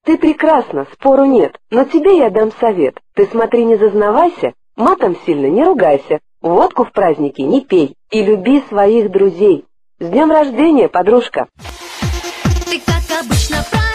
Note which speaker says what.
Speaker 1: Ты прекрасна, спору нет, но тебе я дам совет. Ты смотри, не зазнавайся, матом сильно не ругайся, водку в празднике не пей и люби своих друзей. С днем рождения, подружка!
Speaker 2: Ты, как обычно,